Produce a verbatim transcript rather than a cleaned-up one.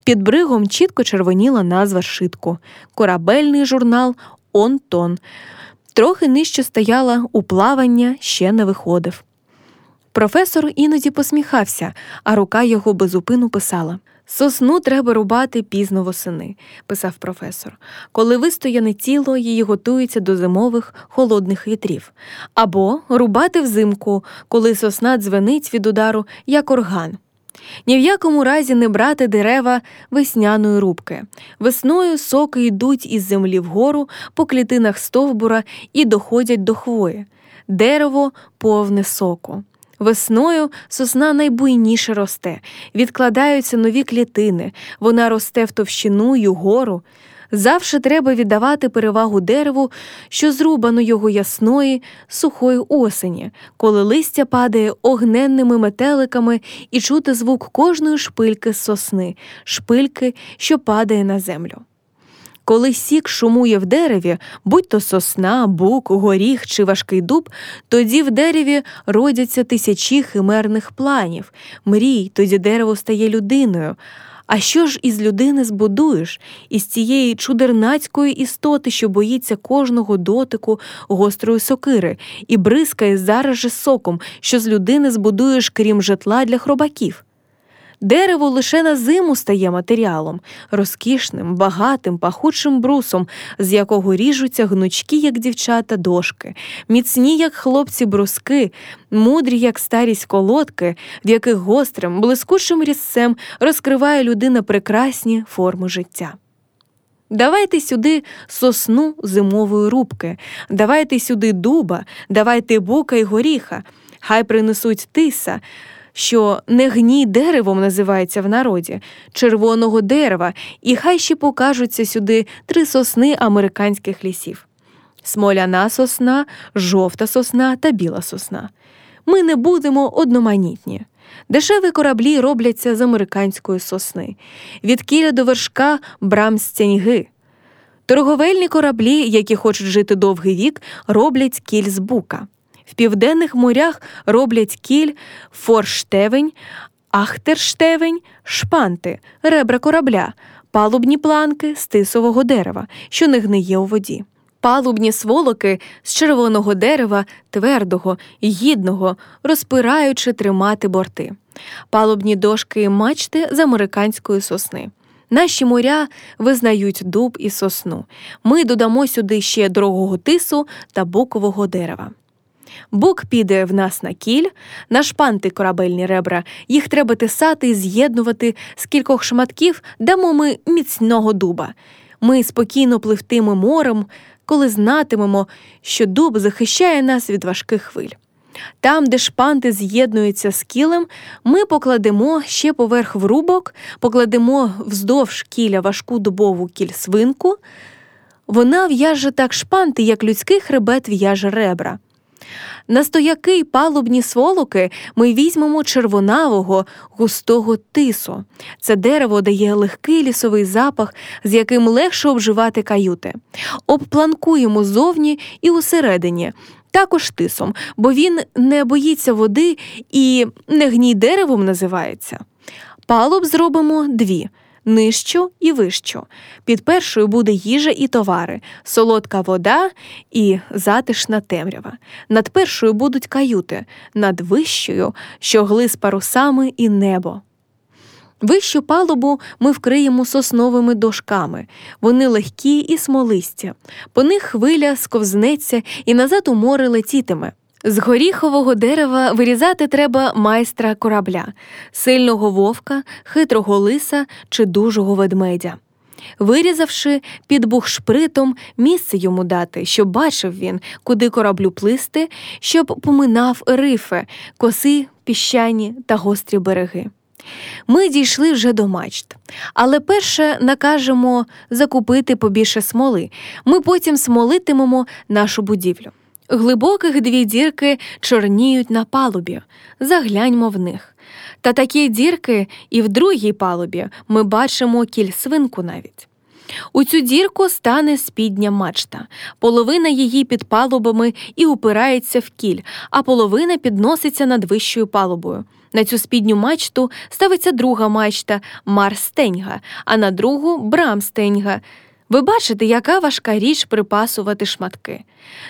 Під бригом чітко червоніла назва зшитку – корабельний журнал «Он-Тон». Трохи нижче стояла «У плавання ще не виходив». Професор іноді посміхався, а рука його безупину писала. «Сосну треба рубати пізно восени», – писав професор, «коли вистояне тіло її готується до зимових холодних вітрів. Або рубати взимку, коли сосна дзвенить від удару, як орган. Ні в якому разі не брати дерева весняної рубки. Весною соки йдуть із землі вгору по клітинах стовбура і доходять до хвої. Дерево повне соку. Весною сосна найбуйніше росте, відкладаються нові клітини, вона росте в товщину й угору. Завше треба віддавати перевагу дереву, що зрубано його ясної, сухої осені, коли листя падає огненними метеликами і чути звук кожної шпильки з сосни, шпильки, що падає на землю. Коли сік шумує в дереві, будь то сосна, бук, горіх чи важкий дуб, тоді в дереві родяться тисячі химерних планів, мрій, тоді дерево стає людиною. А що ж із людини збудуєш? Із цієї чудернацької істоти, що боїться кожного дотику гострої сокири і бризкає зараз же соком, що з людини збудуєш, крім житла для хробаків? Дерево лише на зиму стає матеріалом, розкішним, багатим, пахучим брусом, з якого ріжуться гнучкі, як дівчата, дошки, міцні, як хлопці, бруски, мудрі, як старість, колодки, в яких гострим, блискучим різцем розкриває людина прекрасні форми життя. Давайте сюди сосну зимової рубки, давайте сюди дуба, давайте бука й горіха, хай принесуть тиса, що не гній деревом називається в народі, червоного дерева, і хай ще покажуться сюди три сосни американських лісів. Смоляна сосна, жовта сосна та біла сосна. Ми не будемо одноманітні. Дешеві кораблі робляться з американської сосни. Від кіля до вершка брам з цяньги. Торговельні кораблі, які хочуть жити довгий вік, роблять кіль з бука. В південних морях роблять кіль, форштевень, ахтерштевень, шпанти, ребра корабля, палубні планки з тисового дерева, що не гниє у воді. Палубні сволоки з червоного дерева, твердого, гідного, розпираючи тримати борти. Палубні дошки і мачти з американської сосни. Наші моря визнають дуб і сосну. Ми додамо сюди ще дорогого тису та букового дерева. Бук піде в нас на кіль, на шпанти корабельні ребра, їх треба тисати і з'єднувати, з кількох шматків дамо ми міцного дуба. Ми спокійно пливтимо морем, коли знатимемо, що дуб захищає нас від важких хвиль. Там, де шпанти з'єднуються з кілем, ми покладемо ще поверх врубок, покладемо вздовж кіля важку дубову кіль-свинку. Вона в'яже так шпанти, як людський хребет в'яже ребра. На стояки й палубні сволоки ми візьмемо червонавого, густого тису. Це дерево дає легкий лісовий запах, з яким легше обживати каюти. Обпланкуємо зовні і усередині, також тисом, бо він не боїться води і не гній деревом називається. Палуб зробимо дві – нижчу і вищу. Під першою буде їжа і товари, солодка вода і затишна темрява. Над першою будуть каюти, над вищою – щогли з парусами і небо. Вищу палубу ми вкриємо сосновими дошками. Вони легкі і смолисті. По них хвиля сковзнеться і назад у море летітиме. З горіхового дерева вирізати треба майстра корабля, сильного вовка, хитрого лиса чи дужого ведмедя. Вирізавши під бухшпритом, місце йому дати, щоб бачив він, куди кораблю плисти, щоб поминав рифи, коси, піщані та гострі береги. Ми дійшли вже до мачт, але перше накажемо закупити побільше смоли, ми потім смолитимемо нашу будівлю. Глибоких дві дірки чорніють на палубі, загляньмо в них. Та такі дірки і в другій палубі ми бачимо кіль-свинку навіть. У цю дірку стане спідня мачта, половина її під палубами і упирається в кіль, а половина підноситься над вищою палубою. На цю спідню мачту ставиться друга мачта Марстеньга, а на другу Брамстеньга. Ви бачите, яка важка річ припасувати шматки.